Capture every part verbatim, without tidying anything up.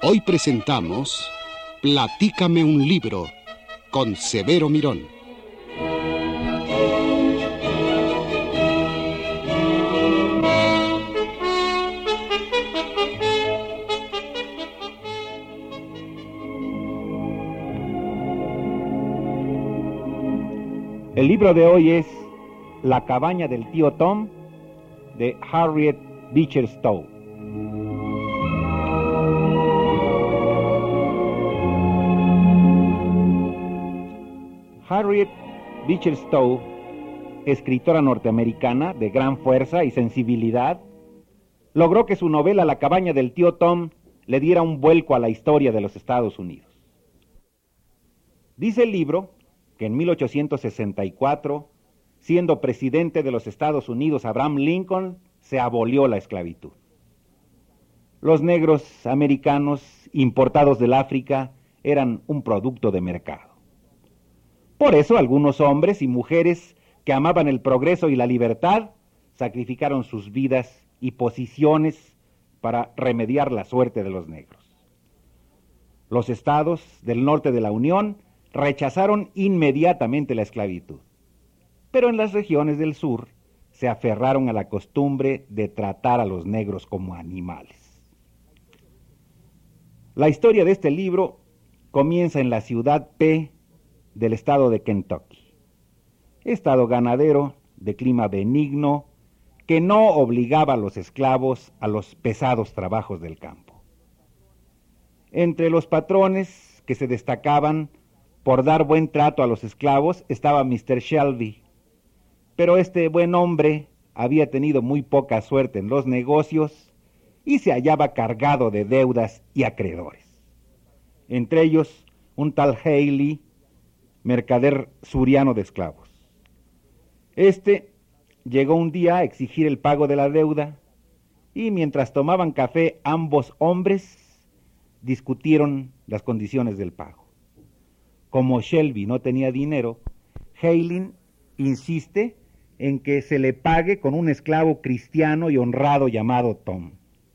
Hoy presentamos Platícame un libro con Severo Mirón. El libro de hoy es La cabaña del tío Tom, de Harriet Beecher Stowe. Harriet Beecher Stowe, escritora norteamericana de gran fuerza y sensibilidad, logró que su novela La cabaña del tío Tom le diera un vuelco a la historia de los Estados Unidos. Dice el libro que en mil ochocientos sesenta y cuatro, siendo presidente de los Estados Unidos Abraham Lincoln, se abolió la esclavitud. Los negros americanos importados del África eran un producto de mercado. Por eso algunos hombres y mujeres que amaban el progreso y la libertad sacrificaron sus vidas y posiciones para remediar la suerte de los negros. Los estados del norte de la Unión rechazaron inmediatamente la esclavitud, pero en las regiones del sur se aferraron a la costumbre de tratar a los negros como animales. La historia de este libro comienza en la ciudad P del estado de Kentucky, estado ganadero de clima benigno que no obligaba a los esclavos a los pesados trabajos del campo. Entre los patrones que se destacaban por dar buen trato a los esclavos estaba mister Shelby, pero este buen hombre había tenido muy poca suerte en los negocios y se hallaba cargado de deudas y acreedores. Entre ellos, un tal Haley, mercader suriano de esclavos. Este llegó un día a exigir el pago de la deuda y mientras tomaban café ambos hombres discutieron las condiciones del pago. Como Shelby no tenía dinero, Haley insiste en que se le pague con un esclavo cristiano y honrado llamado Tom.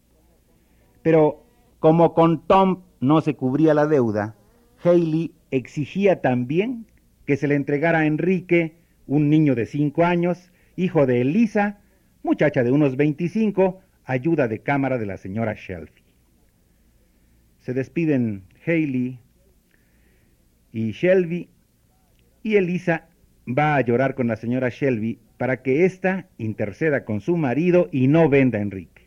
Pero como con Tom no se cubría la deuda, Haley exigía también que se le entregara a Enrique, un niño de cinco años, hijo de Elisa, muchacha de unos veinticinco, ayuda de cámara de la señora Shelby. Se despiden Haley y Shelby, y Elisa va a llorar con la señora Shelby para que ésta interceda con su marido y no venda a Enrique.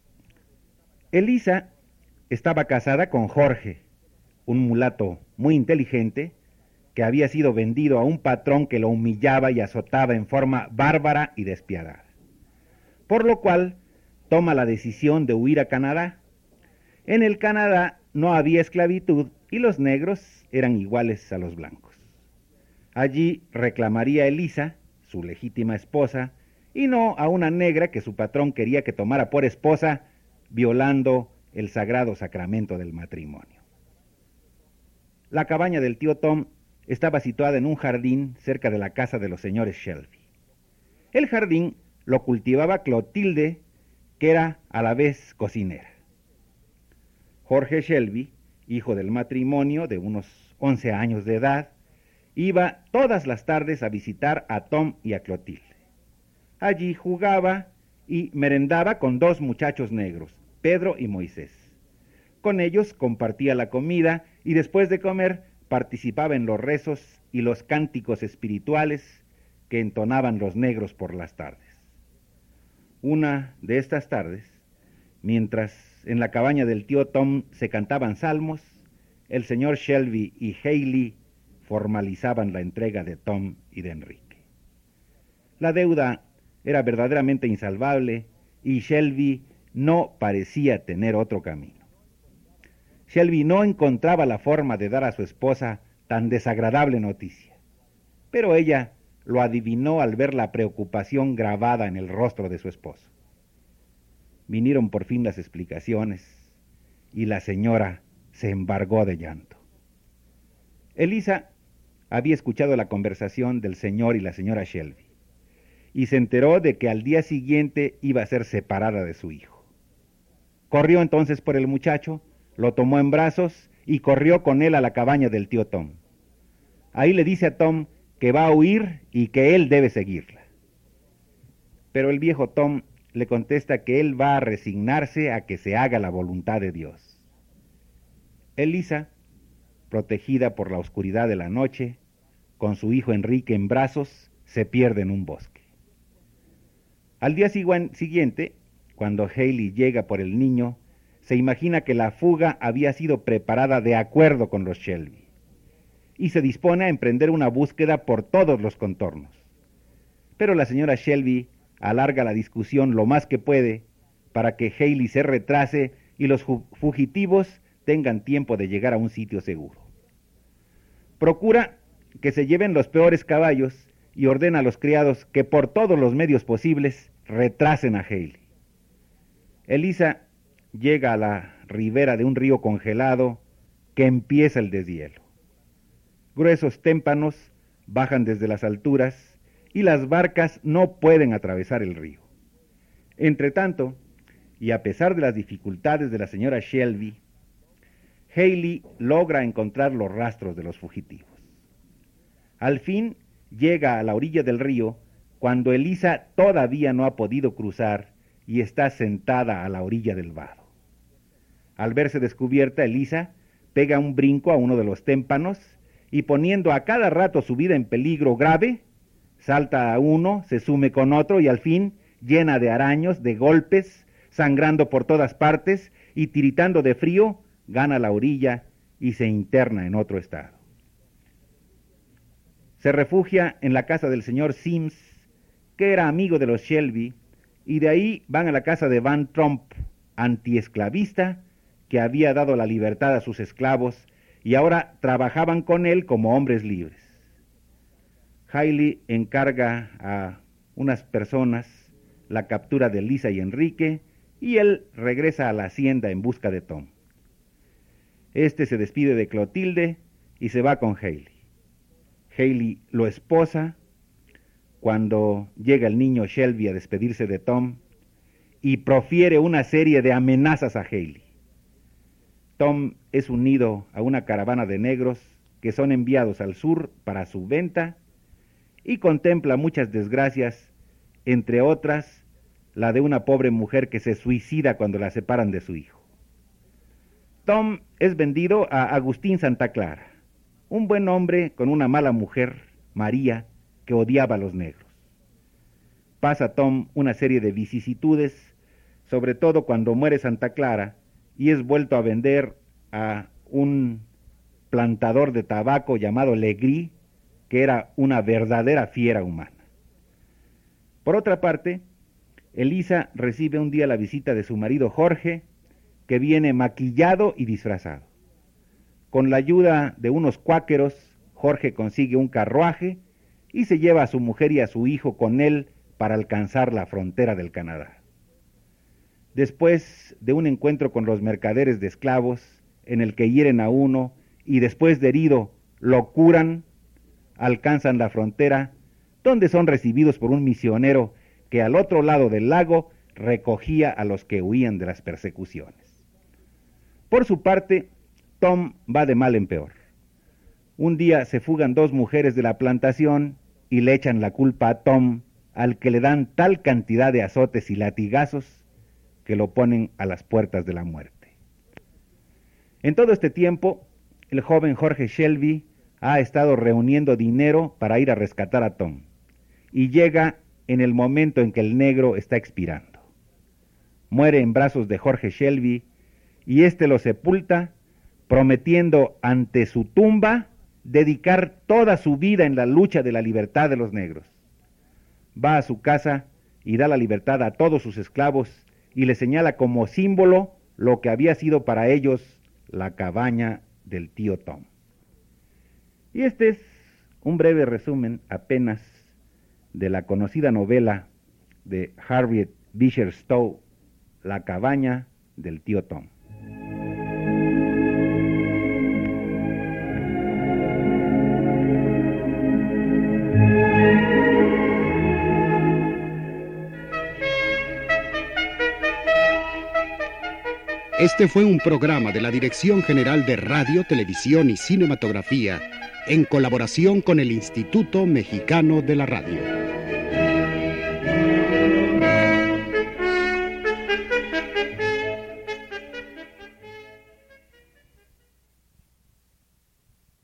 Elisa estaba casada con Jorge, un mulato muy inteligente que había sido vendido a un patrón que lo humillaba y azotaba en forma bárbara y despiadada, por lo cual toma la decisión de huir a Canadá. En el Canadá no había esclavitud y los negros eran iguales a los blancos. Allí reclamaría a Elisa, su legítima esposa, y no a una negra que su patrón quería que tomara por esposa, violando el sagrado sacramento del matrimonio. La cabaña del tío Tom estaba situada en un jardín cerca de la casa de los señores Shelby. El jardín lo cultivaba Clotilde, que era a la vez cocinera. Jorge Shelby, hijo del matrimonio de unos once años de edad, iba todas las tardes a visitar a Tom y a Clotilde. Allí jugaba y merendaba con dos muchachos negros, Pedro y Moisés. Con ellos compartía la comida y después de comer participaba en los rezos y los cánticos espirituales que entonaban los negros por las tardes. Una de estas tardes, mientras en la cabaña del tío Tom se cantaban salmos, el señor Shelby y Haley formalizaban la entrega de Tom y de Enrique. La deuda era verdaderamente insalvable y Shelby no parecía tener otro camino. Shelby no encontraba la forma de dar a su esposa tan desagradable noticia, pero ella lo adivinó al ver la preocupación grabada en el rostro de su esposo. Vinieron por fin las explicaciones y la señora se embargó de llanto. Elisa había escuchado la conversación del señor y la señora Shelby y se enteró de que al día siguiente iba a ser separada de su hijo. Corrió entonces por el muchacho, lo tomó en brazos y corrió con él a la cabaña del tío Tom. Ahí le dice a Tom que va a huir y que él debe seguirla. Pero el viejo Tom le contesta que él va a resignarse a que se haga la voluntad de Dios. Elisa, protegida por la oscuridad de la noche, con su hijo Enrique en brazos, se pierde en un bosque. Al día siguiente, cuando Haley llega por el niño, se imagina que la fuga había sido preparada de acuerdo con los Shelby, y se dispone a emprender una búsqueda por todos los contornos. Pero la señora Shelby alarga la discusión lo más que puede para que Haley se retrase y los fugitivos tengan tiempo de llegar a un sitio seguro. Procura que se lleven los peores caballos y ordena a los criados que por todos los medios posibles retrasen a Haley. Elisa llega a la ribera de un río congelado que empieza el deshielo. Gruesos témpanos bajan desde las alturas y las barcas no pueden atravesar el río. Entretanto, y a pesar de las dificultades de la señora Shelby, Haley logra encontrar los rastros de los fugitivos. Al fin llega a la orilla del río cuando Elisa todavía no ha podido cruzar y está sentada a la orilla del vado. Al verse descubierta, Elisa pega un brinco a uno de los témpanos y poniendo a cada rato su vida en peligro grave, salta a uno, se sume con otro y al fin, llena de araños, de golpes, sangrando por todas partes y tiritando de frío, gana la orilla y se interna en otro estado. Se refugia en la casa del señor Sims, que era amigo de los Shelby, y de ahí van a la casa de Van Tromp, antiesclavista, que había dado la libertad a sus esclavos y ahora trabajaban con él como hombres libres. Haley encarga a unas personas la captura de Lisa y Enrique y él regresa a la hacienda en busca de Tom. Este se despide de Clotilde y se va con Haley. Haley lo esposa cuando llega el niño Shelby a despedirse de Tom y profiere una serie de amenazas a Haley. Tom es unido a una caravana de negros que son enviados al sur para su venta y contempla muchas desgracias, entre otras la de una pobre mujer que se suicida cuando la separan de su hijo. Tom es vendido a Agustín Santa Clara, un buen hombre con una mala mujer, María, que odiaba a los negros. Pasa Tom una serie de vicisitudes, sobre todo cuando muere Santa Clara y es vuelto a vender a un plantador de tabaco llamado Legree, que era una verdadera fiera humana. Por otra parte, Elisa recibe un día la visita de su marido Jorge, que viene maquillado y disfrazado. Con la ayuda de unos cuáqueros, Jorge consigue un carruaje y se lleva a su mujer y a su hijo con él para alcanzar la frontera del Canadá. Después de un encuentro con los mercaderes de esclavos, en el que hieren a uno y después de herido lo curan, alcanzan la frontera, donde son recibidos por un misionero que al otro lado del lago recogía a los que huían de las persecuciones. Por su parte, Tom va de mal en peor. Un día se fugan dos mujeres de la plantación y le echan la culpa a Tom, al que le dan tal cantidad de azotes y latigazos que lo ponen a las puertas de la muerte. En todo este tiempo, el joven Jorge Shelby ha estado reuniendo dinero para ir a rescatar a Tom, y llega en el momento en que el negro está expirando. Muere en brazos de Jorge Shelby, y éste lo sepulta, prometiendo ante su tumba dedicar toda su vida en la lucha de la libertad de los negros. Va a su casa y da la libertad a todos sus esclavos, y le señala como símbolo lo que había sido para ellos la cabaña del tío Tom. Y este es un breve resumen apenas de la conocida novela de Harriet Beecher Stowe, La cabaña del tío Tom. Este fue un programa de la Dirección General de Radio, Televisión y Cinematografía en colaboración con el Instituto Mexicano de la Radio.